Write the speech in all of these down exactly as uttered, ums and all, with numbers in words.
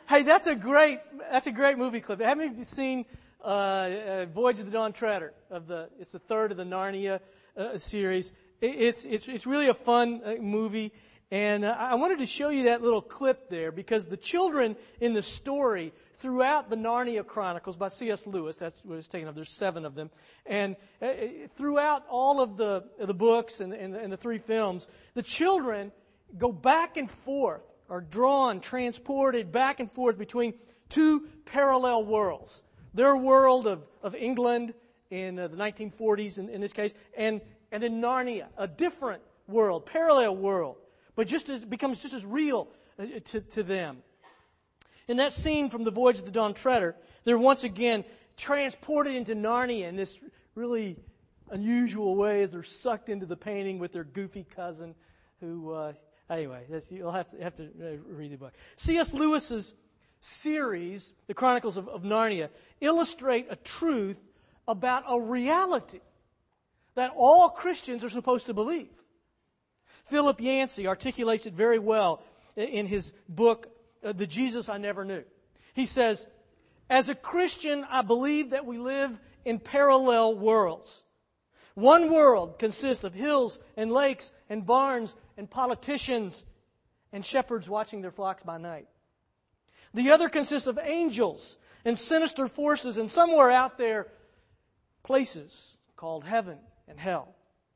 Hey, that's a great that's a great movie clip. Haven't you seen uh, uh, Voyage of the Dawn Treader? Of the it's the third of the Narnia uh, series. It, it's it's it's really a fun uh, movie, and uh, I wanted to show you that little clip there because the children in the story throughout the Narnia Chronicles by C S Lewis, that's what it's taken of. There's seven of them, and uh, throughout all of the the books and, and, and the three films, the children go back and forth. Are drawn, transported back and forth between two parallel worlds. Their world of, of England in uh, the nineteen forties, in, in this case, and, and then Narnia, a different world, parallel world, but just as becomes just as real uh, to, to them. In that scene from the Voyage of the Dawn Treader, they're once again transported into Narnia in this really unusual way as they're sucked into the painting with their goofy cousin who... Uh, Anyway, that's, you'll have to, have to read the book. C S Lewis's series, The Chronicles of, of Narnia, illustrate a truth about a reality that all Christians are supposed to believe. Philip Yancey articulates it very well in his book, The Jesus I Never Knew. He says, as a Christian, I believe that we live in parallel worlds. One world consists of hills and lakes and barns and politicians and shepherds watching their flocks by night. The other consists of angels and sinister forces and somewhere out there, places called heaven and hell.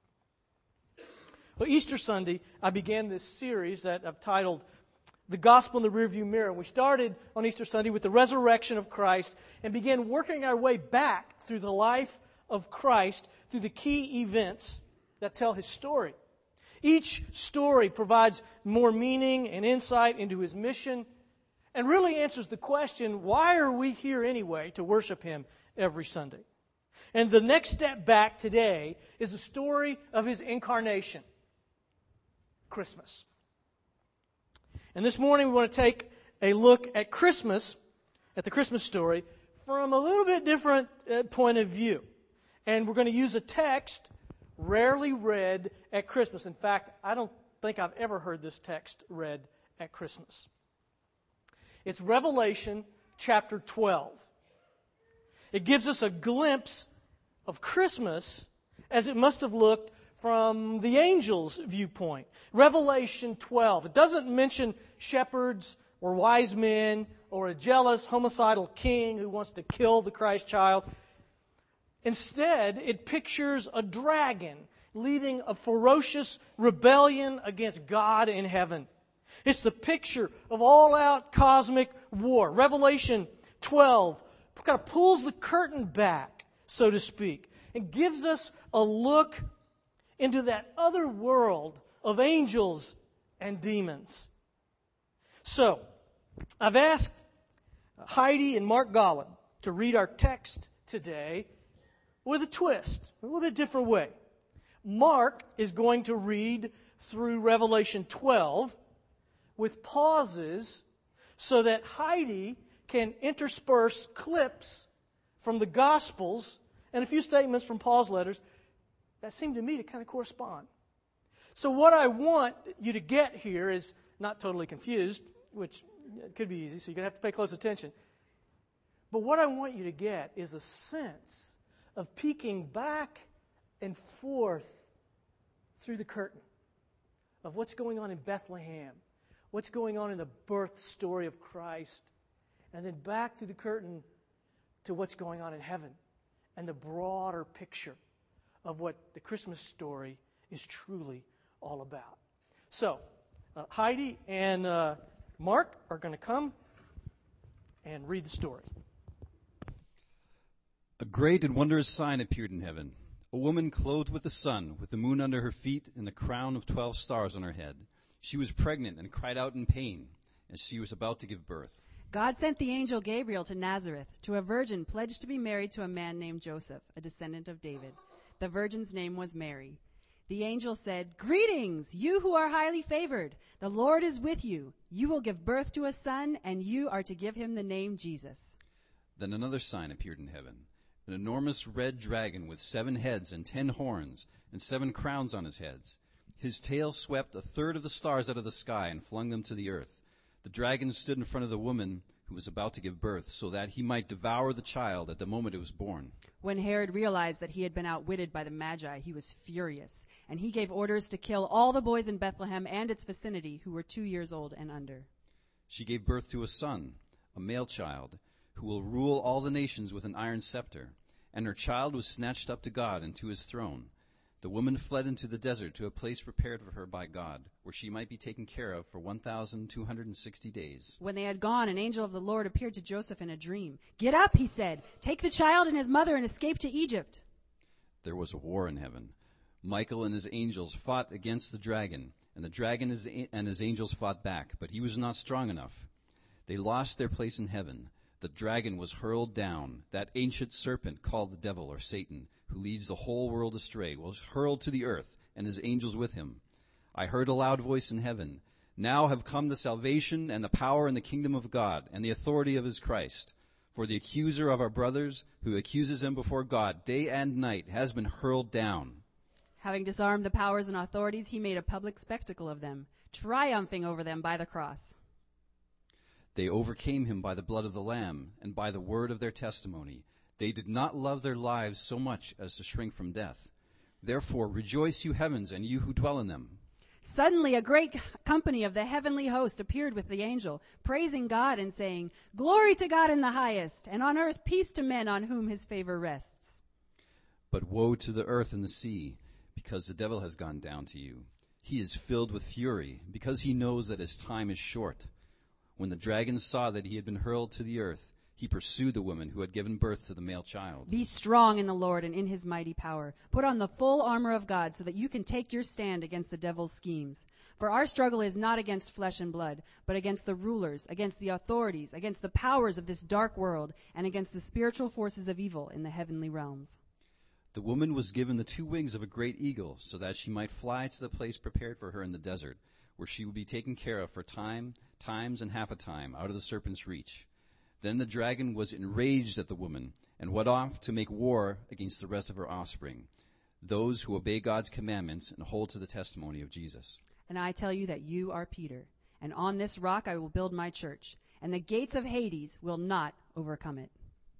Well, Easter Sunday, I began this series that I've titled The Gospel in the Rearview Mirror. We started on Easter Sunday with the resurrection of Christ and began working our way back through the life of Christ through the key events that tell His story. Each story provides more meaning and insight into His mission and really answers the question, why are we here anyway to worship Him every Sunday? And the next step back today is the story of His incarnation, Christmas. And this morning we want to take a look at Christmas, at the Christmas story, from a little bit different uh, point of view. And we're going to use a text rarely read at Christmas. In fact, I don't think I've ever heard this text read at Christmas. It's Revelation chapter twelve. It gives us a glimpse of Christmas as it must have looked from the angel's viewpoint. Revelation twelve. It doesn't mention shepherds or wise men or a jealous homicidal king who wants to kill the Christ child. Instead, it pictures a dragon leading a ferocious rebellion against God in heaven. It's the picture of all-out cosmic war. Revelation twelve kind of pulls the curtain back, so to speak, and gives us a look into that other world of angels and demons. So, I've asked Heidi and Mark Gollin to read our text today with a twist, a little bit different way. Mark is going to read through Revelation twelve with pauses so that Heidi can intersperse clips from the Gospels and a few statements from Paul's letters that seem to me to kind of correspond. So what I want you to get here is not totally confused, which could be easy, so you're going to have to pay close attention. But what I want you to get is a sense of peeking back and forth through the curtain of what's going on in Bethlehem, what's going on in the birth story of Christ, and then back through the curtain to what's going on in heaven and the broader picture of what the Christmas story is truly all about. So, uh, Heidi and uh, Mark are going to come and read the story. A great and wondrous sign appeared in heaven, a woman clothed with the sun, with the moon under her feet and the crown of twelve stars on her head. She was pregnant and cried out in pain as she was about to give birth. God sent the angel Gabriel to Nazareth, to a virgin pledged to be married to a man named Joseph, a descendant of David. The virgin's name was Mary. The angel said, "Greetings, you who are highly favored. The Lord is with you. You will give birth to a son, and you are to give him the name Jesus." Then another sign appeared in heaven, an enormous red dragon with seven heads and ten horns and seven crowns on his heads. His tail swept a third of the stars out of the sky and flung them to the earth. The dragon stood in front of the woman who was about to give birth, so that he might devour the child at the moment it was born. When Herod realized that he had been outwitted by the Magi, he was furious, and he gave orders to kill all the boys in Bethlehem and its vicinity who were two years old and under. She gave birth to a son, a male child, who will rule all the nations with an iron scepter. And her child was snatched up to God and to his throne. The woman fled into the desert to a place prepared for her by God, where she might be taken care of for one thousand two hundred sixty days. When they had gone, an angel of the Lord appeared to Joseph in a dream. "Get up," he said. "Take the child and his mother and escape to Egypt." There was a war in heaven. Michael and his angels fought against the dragon, and the dragon and his angels fought back, but he was not strong enough. They lost their place in heaven. The dragon was hurled down. That ancient serpent called the devil, or Satan, who leads the whole world astray, was hurled to the earth, and his angels with him. I heard a loud voice in heaven. Now have come the salvation and the power and the kingdom of God and the authority of his Christ. For the accuser of our brothers, who accuses them before God day and night, has been hurled down. Having disarmed the powers and authorities, he made a public spectacle of them, triumphing over them by the cross. They overcame him by the blood of the Lamb and by the word of their testimony. They did not love their lives so much as to shrink from death. Therefore rejoice, you heavens, and you who dwell in them. Suddenly a great company of the heavenly host appeared with the angel, praising God and saying, "Glory to God in the highest, and on earth peace to men on whom his favor rests." But woe to the earth and the sea, because the devil has gone down to you. He is filled with fury, because he knows that his time is short. When the dragon saw that he had been hurled to the earth, he pursued the woman who had given birth to the male child. Be strong in the Lord and in his mighty power. Put on the full armor of God so that you can take your stand against the devil's schemes. For our struggle is not against flesh and blood, but against the rulers, against the authorities, against the powers of this dark world, and against the spiritual forces of evil in the heavenly realms. The woman was given the two wings of a great eagle, so that she might fly to the place prepared for her in the desert, where she would be taken care of for time, times, and half a time, out of the serpent's reach. Then the dragon was enraged at the woman, and went off to make war against the rest of her offspring, those who obey God's commandments and hold to the testimony of Jesus. And I tell you that you are Peter, and on this rock I will build my church, and the gates of Hades will not overcome it.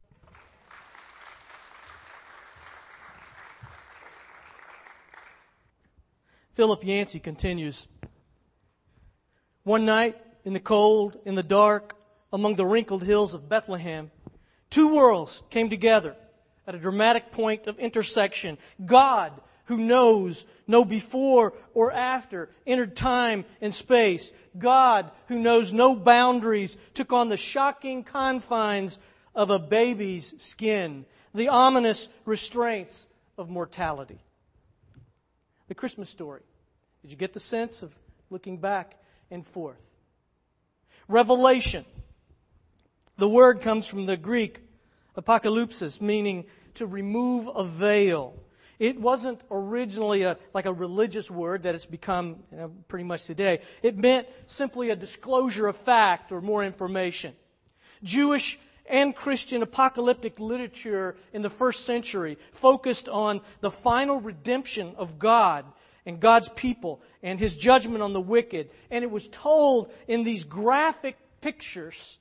Philip Yancey continues. One night, in the cold, in the dark, among the wrinkled hills of Bethlehem, two worlds came together at a dramatic point of intersection. God, who knows no before or after, entered time and space. God, who knows no boundaries, took on the shocking confines of a baby's skin, the ominous restraints of mortality. The Christmas story. Did you get the sense of looking back and forth? Revelation. The word comes from the Greek apocalypsis, meaning to remove a veil. It wasn't originally a, like a religious word that it's become, you know, pretty much today. It meant simply a disclosure of fact or more information. Jewish and Christian apocalyptic literature in the first century focused on the final redemption of God and God's people and His judgment on the wicked. And it was told in these graphic pictures.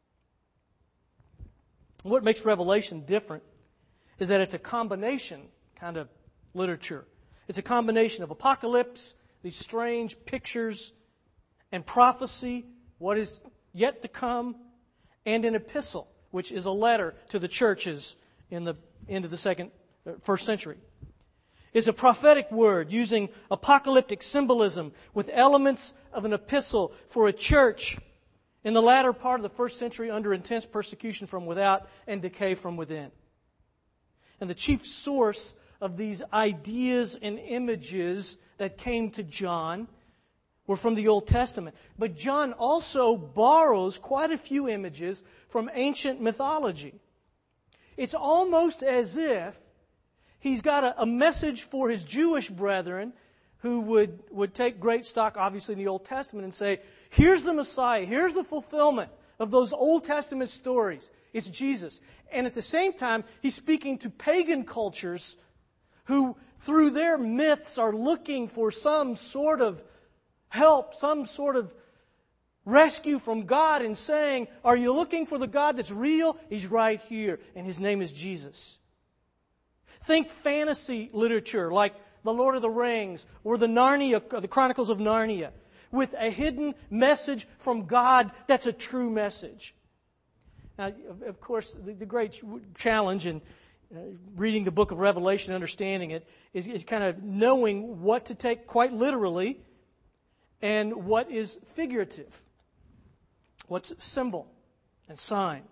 What makes Revelation different is that it's a combination kind of literature. It's a combination of apocalypse, these strange pictures, and prophecy, what is yet to come, and an epistle, which is a letter to the churches in the end of the second, first century. It's a prophetic word using apocalyptic symbolism with elements of an epistle for a church in the latter part of the first century under intense persecution from without and decay from within. And the chief source of these ideas and images that came to John were from the Old Testament. But John also borrows quite a few images from ancient mythology. It's almost as if he's got a, a message for his Jewish brethren who would, would take great stock, obviously, in the Old Testament and say, here's the Messiah, here's the fulfillment of those Old Testament stories. It's Jesus. And at the same time, he's speaking to pagan cultures who, through their myths, are looking for some sort of help, some sort of rescue from God and saying, are you looking for the God that's real? He's right here, and His name is Jesus. Think fantasy literature like The Lord of the Rings or the Narnia, the Chronicles of Narnia, with a hidden message from God that's a true message. Now, of course, the, the great challenge in uh, reading the book of Revelation, understanding it, is, is kind of knowing what to take quite literally and what is figurative. What's symbol and sign.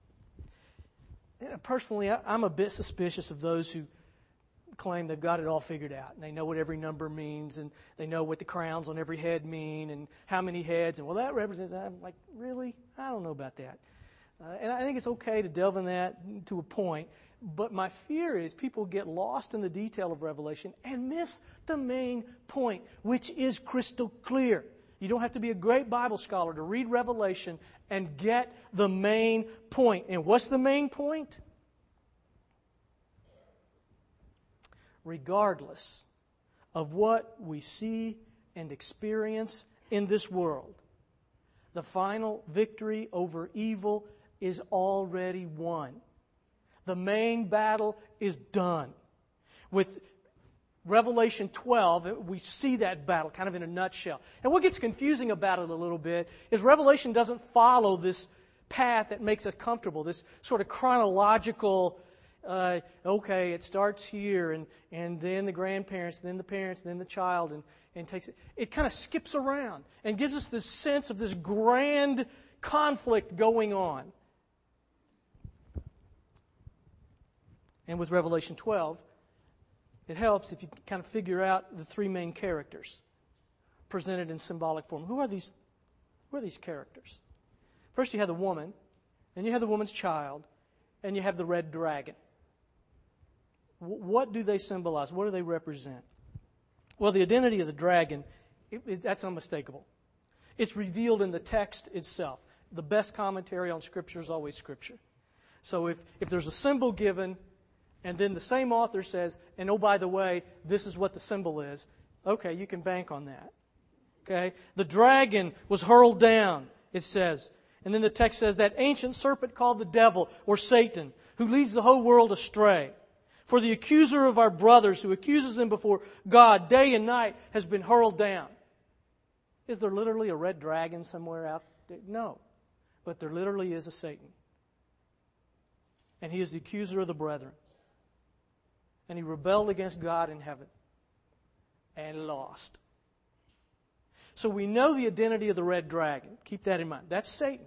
And personally, I, I'm a bit suspicious of those who claim they've got it all figured out. And they know what every number means, and they know what the crowns on every head mean, and how many heads. And, well, that represents... I'm like, really? I don't know about that. Uh, and I think it's okay to delve in that to a point. But my fear is people get lost in the detail of Revelation and miss the main point, which is crystal clear. You don't have to be a great Bible scholar to read Revelation and get the main point. And what's the main point? Regardless of what we see and experience in this world, the final victory over evil is already won. The main battle is done. With Revelation twelve, we see that battle kind of in a nutshell. And what gets confusing about it a little bit is Revelation doesn't follow this path that makes us comfortable, this sort of chronological, uh, okay, it starts here, and, and then the grandparents, then the parents, then the child, and, and takes it. It kind of skips around and gives us this sense of this grand conflict going on. And with Revelation twelve, it helps if you kind of figure out the three main characters presented in symbolic form. Who are these, who are these characters? First you have the woman, then you have the woman's child, and you have the red dragon. W- what do they symbolize? What do they represent? Well, the identity of the dragon, it, it, that's unmistakable. It's revealed in the text itself. The best commentary on Scripture is always Scripture. So if, if there's a symbol given, and then the same author says, and oh, by the way, this is what the symbol is, okay, you can bank on that. Okay? The dragon was hurled down, it says. And then the text says, that ancient serpent called the devil, or Satan, who leads the whole world astray. For the accuser of our brothers, who accuses them before God day and night, has been hurled down. Is there literally a red dragon somewhere out there? No. But there literally is a Satan. And he is the accuser of the brethren. And he rebelled against God in heaven and lost. So we know the identity of the red dragon. Keep that in mind. That's Satan.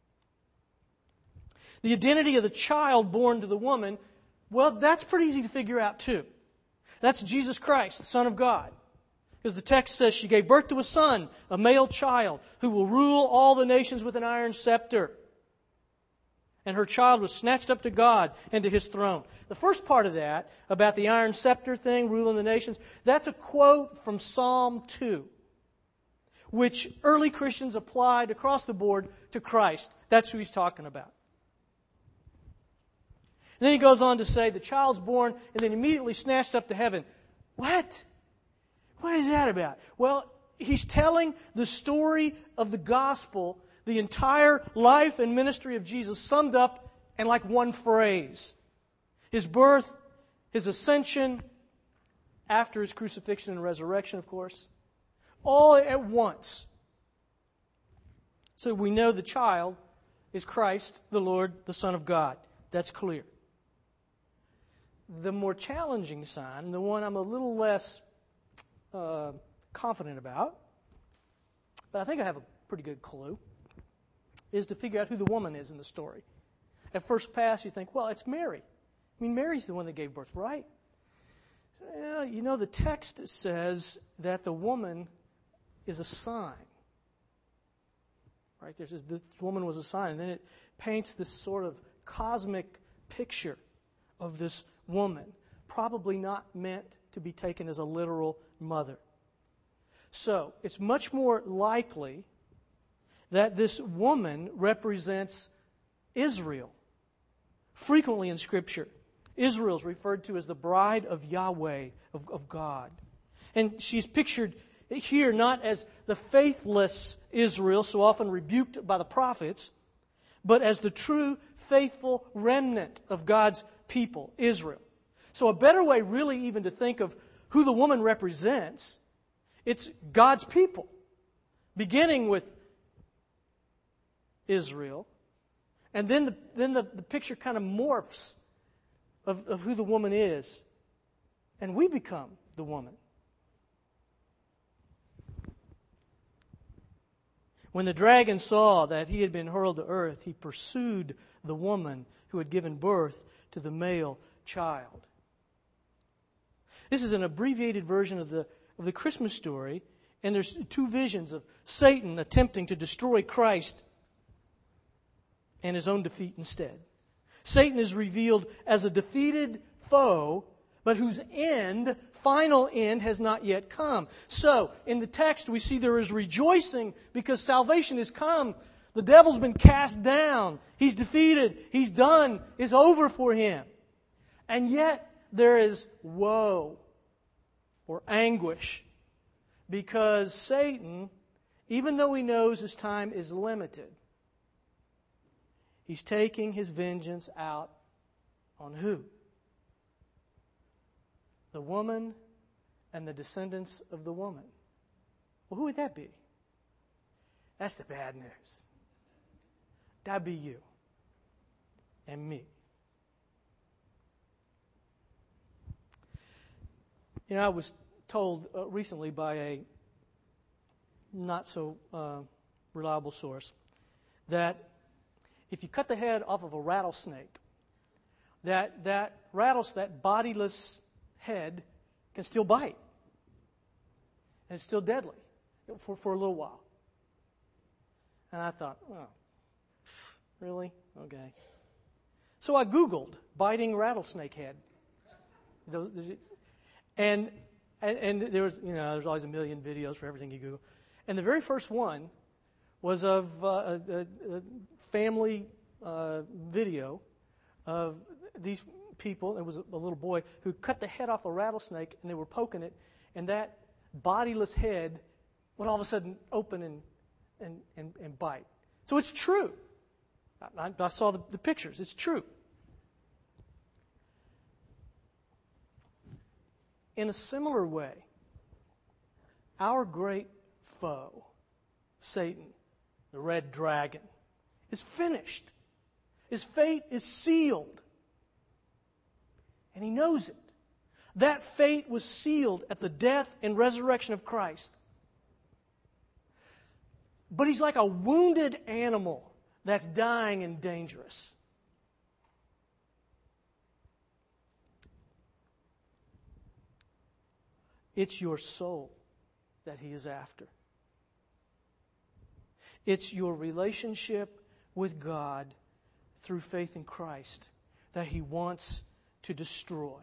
The identity of the child born to the woman, well, that's pretty easy to figure out too. That's Jesus Christ, the Son of God. Because the text says she gave birth to a son, a male child, who will rule all the nations with an iron scepter. And her child was snatched up to God and to His throne. The first part of that, about the iron scepter thing, ruling the nations, that's a quote from Psalm two, which early Christians applied across the board to Christ. That's who he's talking about. And then he goes on to say, the child's born and then immediately snatched up to heaven. What? What is that about? Well, he's telling the story of the gospel, the entire life and ministry of Jesus summed up in like one phrase. His birth, His ascension, after His crucifixion and resurrection, of course, all at once. So we know the child is Christ, the Lord, the Son of God. That's clear. The more challenging sign, the one I'm a little less uh, confident about, but I think I have a pretty good clue, is to figure out who the woman is in the story. At first pass, you think, well, it's Mary. I mean, Mary's the one that gave birth, right? Well, you know, the text says that the woman is a sign. Right? There's this, this woman was a sign. And then it paints this sort of cosmic picture of this woman, probably not meant to be taken as a literal mother. So, it's much more likely that this woman represents Israel. Frequently in Scripture, Israel is referred to as the bride of Yahweh, of, of God. And she's pictured here not as the faithless Israel, so often rebuked by the prophets, but as the true faithful remnant of God's people, Israel. So a better way really even to think of who the woman represents, it's God's people, beginning with Israel. And then the, then the, the picture kind of morphs of, of who the woman is. And we become the woman. When the dragon saw that he had been hurled to earth, he pursued the woman who had given birth to the male child. This is an abbreviated version of the, of the Christmas story, and there's two visions of Satan attempting to destroy Christ and his own defeat instead. Satan is revealed as a defeated foe, but whose end, final end, has not yet come. So, in the text, we see there is rejoicing because salvation has come. The devil's been cast down. He's defeated. He's done. It's over for him. And yet, there is woe or anguish because Satan, even though he knows his time is limited, he's taking his vengeance out on who? The woman and the descendants of the woman. Well, who would that be? That's the bad news. That'd be you and me. You know, I was told uh, recently by a not so uh, reliable source that if you cut the head off of a rattlesnake, that that rattles that bodiless head can still bite. And it's still deadly for, for a little while. And I thought, oh, really? Okay. So I Googled biting rattlesnake head. And, and and there was, you know, there's always a million videos for everything you Google. And the very first one was of uh, a, a, a family uh, video of these people. It was a, a little boy who cut the head off a rattlesnake, and they were poking it, and that bodiless head would all of a sudden open and and, and, and bite. So it's true. I, I saw the, the pictures. It's true. In a similar way, our great foe, Satan, the red dragon, is finished. His fate is sealed. And he knows it. That fate was sealed at the death and resurrection of Christ. But he's like a wounded animal that's dying and dangerous. It's your soul that he is after. It's your relationship with God through faith in Christ that he wants to destroy.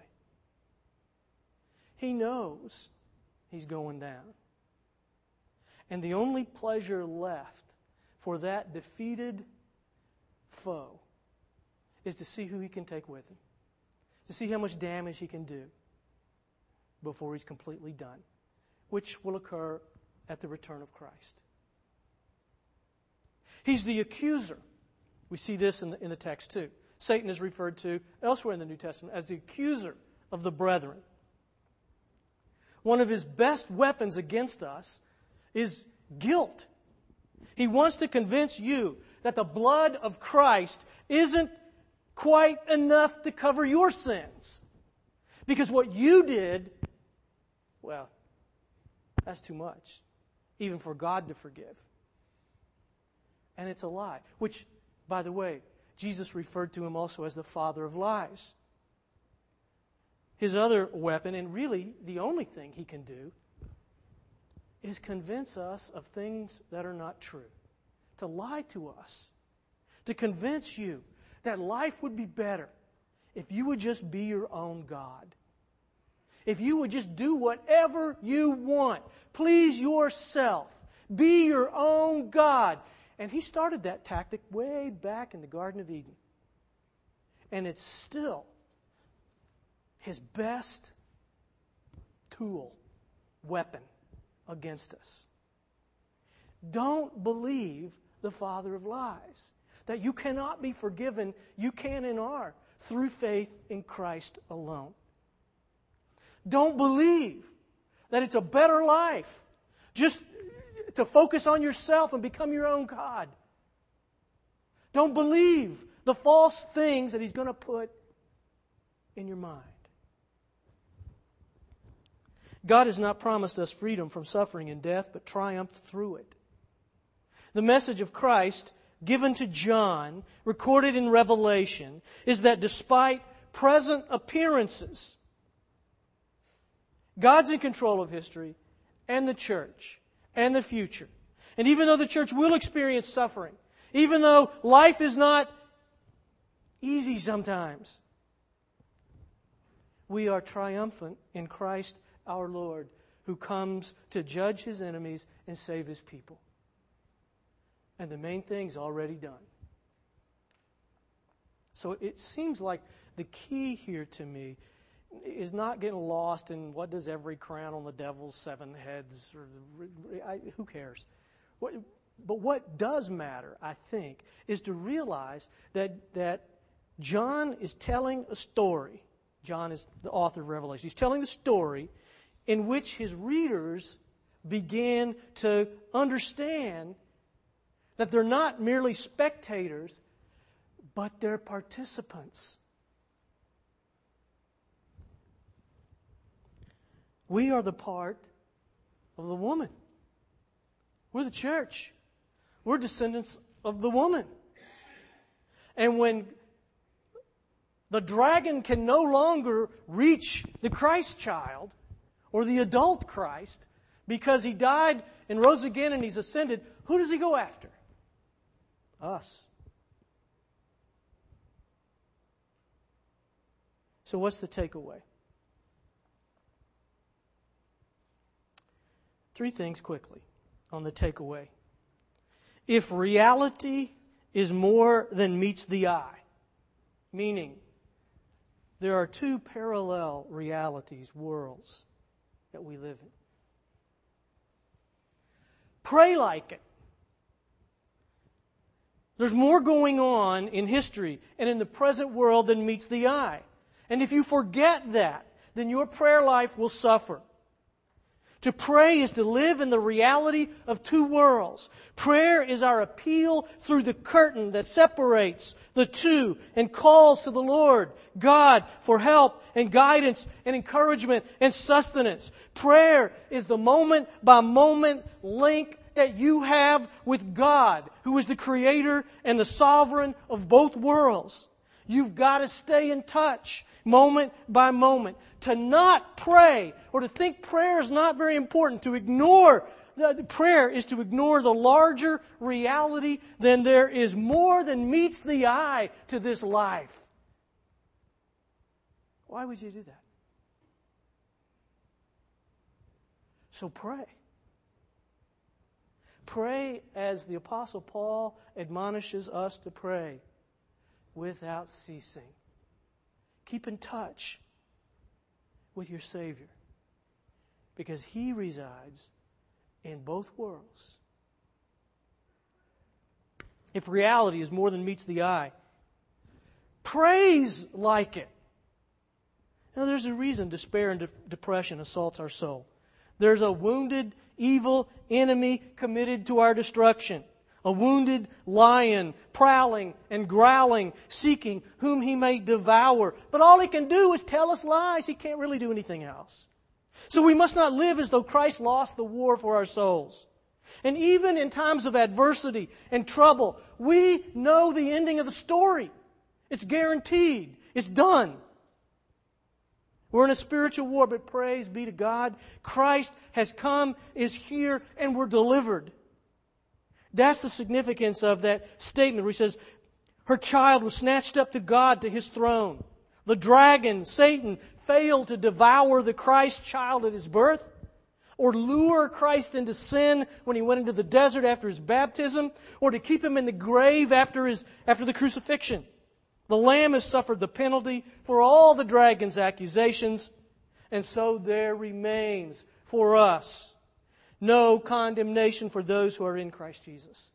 He knows he's going down. And the only pleasure left for that defeated foe is to see who he can take with him, to see how much damage he can do before he's completely done, which will occur at the return of Christ. He's the accuser. We see this in the, in the text too. Satan is referred to elsewhere in the New Testament as the accuser of the brethren. One of his best weapons against us is guilt. He wants to convince you that the blood of Christ isn't quite enough to cover your sins. Because what you did, well, that's too much, even for God to forgive. And it's a lie, which, by the way, Jesus referred to him also as the father of lies. His other weapon, and really the only thing he can do, is convince us of things that are not true. To lie to us. To convince you that life would be better if you would just be your own God. If you would just do whatever you want. Please yourself. Be your own God. And he started that tactic way back in the Garden of Eden. And it's still his best tool, weapon against us. Don't believe the father of lies, that you cannot be forgiven. You can and are through faith in Christ alone. Don't believe that it's a better life just to focus on yourself and become your own God. Don't believe the false things that he's going to put in your mind. God has not promised us freedom from suffering and death, but triumph through it. The message of Christ given to John, recorded in Revelation, is that despite present appearances, God's in control of history and the church and the future. And even though the church will experience suffering, even though life is not easy sometimes, we are triumphant in Christ our Lord, who comes to judge His enemies and save His people. And the main thing's already done. So it seems like the key here to me is not getting lost in what does every crown on the devil's seven heads, or I, who cares? What, but what does matter, I think, is to realize that, that John is telling a story. John is the author of Revelation. He's telling the story in which his readers began to understand that they're not merely spectators, but they're participants. We are the part of the woman. We're the church. We're descendants of the woman. And when the dragon can no longer reach the Christ child or the adult Christ because he died and rose again and he's ascended, who does he go after? Us. So what's the takeaway? Three things quickly on the takeaway. If reality is more than meets the eye, meaning there are two parallel realities, worlds that we live in. Pray like it. There's more going on in history and in the present world than meets the eye. And if you forget that, then your prayer life will suffer. To pray is to live in the reality of two worlds. Prayer is our appeal through the curtain that separates the two and calls to the Lord, God, for help and guidance and encouragement and sustenance. Prayer is the moment by moment link that you have with God, who is the creator and the sovereign of both worlds. You've got to stay in touch moment by moment. To not pray or to think prayer is not very important, to ignore the, the prayer is to ignore the larger reality. Then there is more than meets the eye to this life. Why would you do that? So pray. Pray as the Apostle Paul admonishes us to pray, without ceasing. Keep in touch with your Savior, because He resides in both worlds. If reality is more than meets the eye, praise like it. Now, there's a reason despair and de- depression assaults our soul. There's a wounded, evil enemy committed to our destruction. A wounded lion, prowling and growling, seeking whom he may devour. But all he can do is tell us lies. He can't really do anything else. So we must not live as though Christ lost the war for our souls. And even in times of adversity and trouble, we know the ending of the story. It's guaranteed. It's done. We're in a spiritual war, but praise be to God. Christ has come, is here, and we're delivered. That's the significance of that statement where he says, her child was snatched up to God, to His throne. The dragon, Satan, failed to devour the Christ child at His birth, or lure Christ into sin when He went into the desert after His baptism, or to keep Him in the grave after His after the crucifixion. The Lamb has suffered the penalty for all the dragon's accusations, and so there remains for us no condemnation for those who are in Christ Jesus.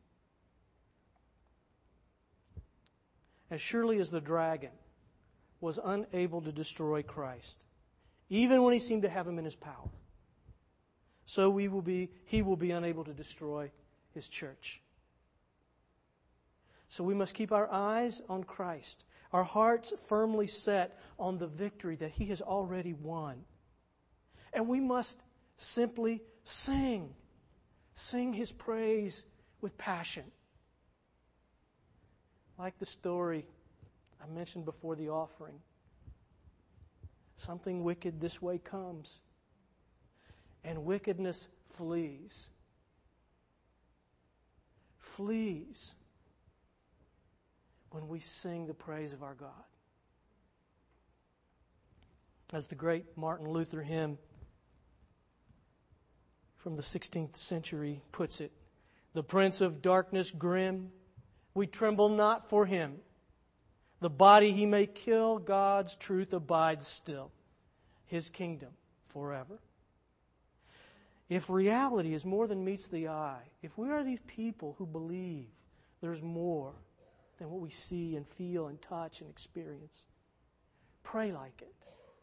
As surely as the dragon was unable to destroy Christ, even when he seemed to have him in his power, so we will be, he will be unable to destroy his church. So we must keep our eyes on Christ, our hearts firmly set on the victory that he has already won. And we must simply sing, sing his praise with passion. Like the story I mentioned before the offering. Something wicked this way comes, and wickedness flees. Flees when we sing the praise of our God. As the great Martin Luther hymn from the sixteenth century puts it, the Prince of Darkness grim, we tremble not for him. The body he may kill, God's truth abides still, his kingdom forever. If reality is more than meets the eye, if we are these people who believe there's more than what we see and feel and touch and experience, pray like it,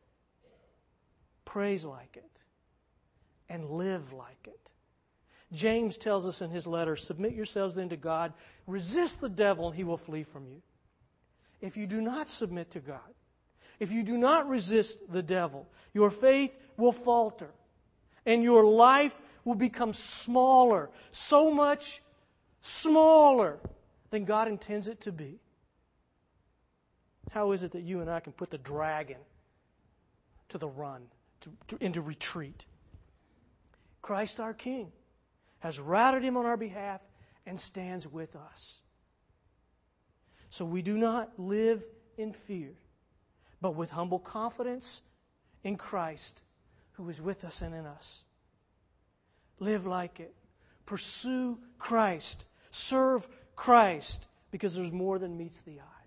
praise like it, and live like it. James tells us in his letter, submit yourselves then to God, resist the devil and he will flee from you. If you do not submit to God, if you do not resist the devil, your faith will falter and your life will become smaller, so much smaller than God intends it to be. How is it that you and I can put the dragon to the run, to, to, into retreat? Christ our King has routed him on our behalf and stands with us. So we do not live in fear, but with humble confidence in Christ who is with us and in us. Live like it. Pursue Christ. Serve Christ, because there's more than meets the eye.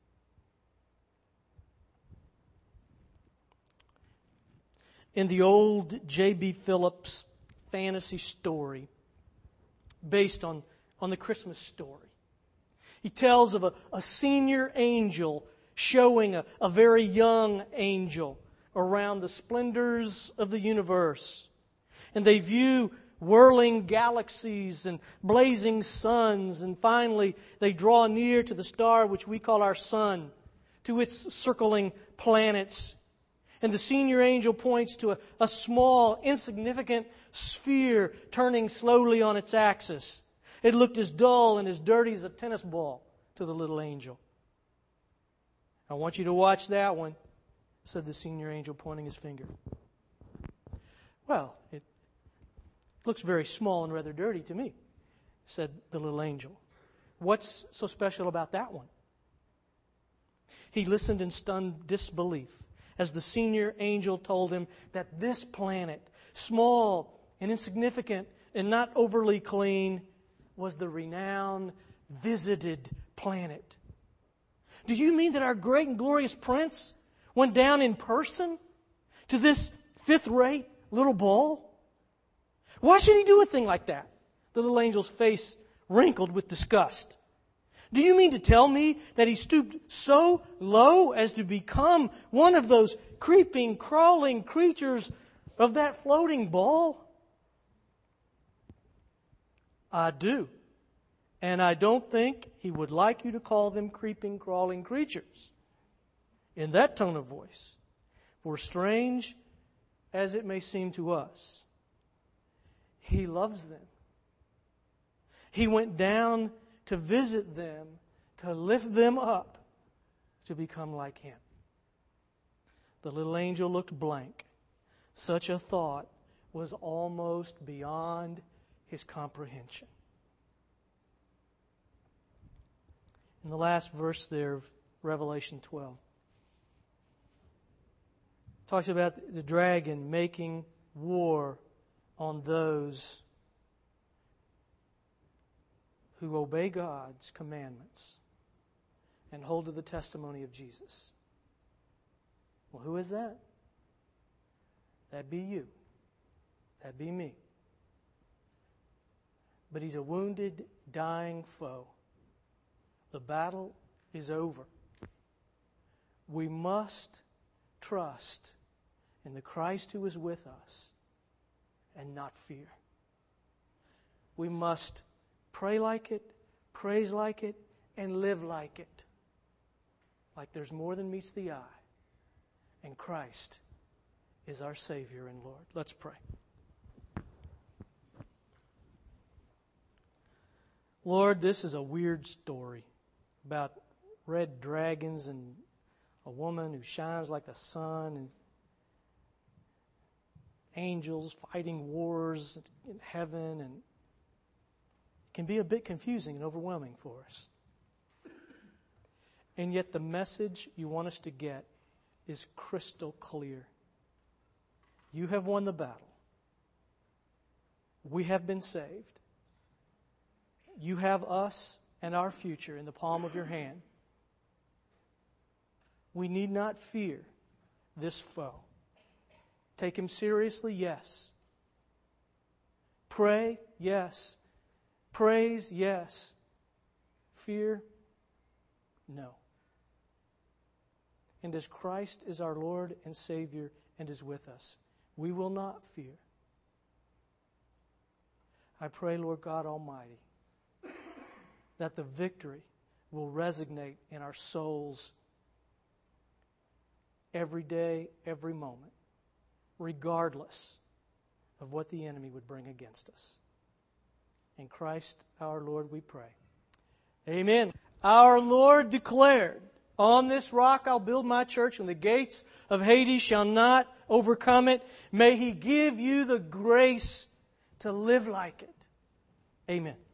In the old J B Phillips fantasy story, based on, on the Christmas story, he tells of a, a senior angel showing a, a very young angel around the splendors of the universe. And they view whirling galaxies and blazing suns, and finally they draw near to the star which we call our sun, to its circling planets. And the senior angel points to a, a small, insignificant sphere turning slowly on its axis. It looked as dull and as dirty as a tennis ball to the little angel. I want you to watch that one, said the senior angel, pointing his finger. Well, it looks very small and rather dirty to me, said the little angel. What's so special about that one? He listened in stunned disbelief as the senior angel told him that this planet, small and insignificant and not overly clean, was the renowned, visited planet. Do you mean that our great and glorious prince went down in person to this fifth-rate little ball? Why should he do a thing like that? The little angel's face wrinkled with disgust. Do you mean to tell me that he stooped so low as to become one of those creeping, crawling creatures of that floating ball? I do. And I don't think he would like you to call them creeping, crawling creatures in that tone of voice. For strange as it may seem to us, he loves them. He went down to visit them, to lift them up, to become like him. The little angel looked blank. Such a thought was almost beyond his comprehension. In the last verse there of Revelation twelve, it talks about the dragon making war on those who obey God's commandments and hold to the testimony of Jesus. Well, who is that? That'd be you. That'd be me. but he's a wounded, dying foe. The battle is over. We must trust in the Christ who is with us and not fear. We must pray like it, praise like it, and live like it. Like there's more than meets the eye. And Christ is our Savior and Lord. Let's pray. Lord, this is a weird story about red dragons and a woman who shines like the sun and angels fighting wars in heaven, and it can be a bit confusing and overwhelming for us. And yet the message you want us to get is crystal clear. You have won the battle. We have been saved. You have us and our future in the palm of your hand. We need not fear this foe. Take him seriously, yes. Pray, yes. Praise, yes. Fear, no. And as Christ is our Lord and Savior and is with us, we will not fear. I pray, Lord God Almighty, that the victory will resonate in our souls every day, every moment, regardless of what the enemy would bring against us. In Christ our Lord we pray. Amen. Our Lord declared, "On this rock I'll build my church, and the gates of Hades shall not overcome it." May He give you the grace to live like it. Amen.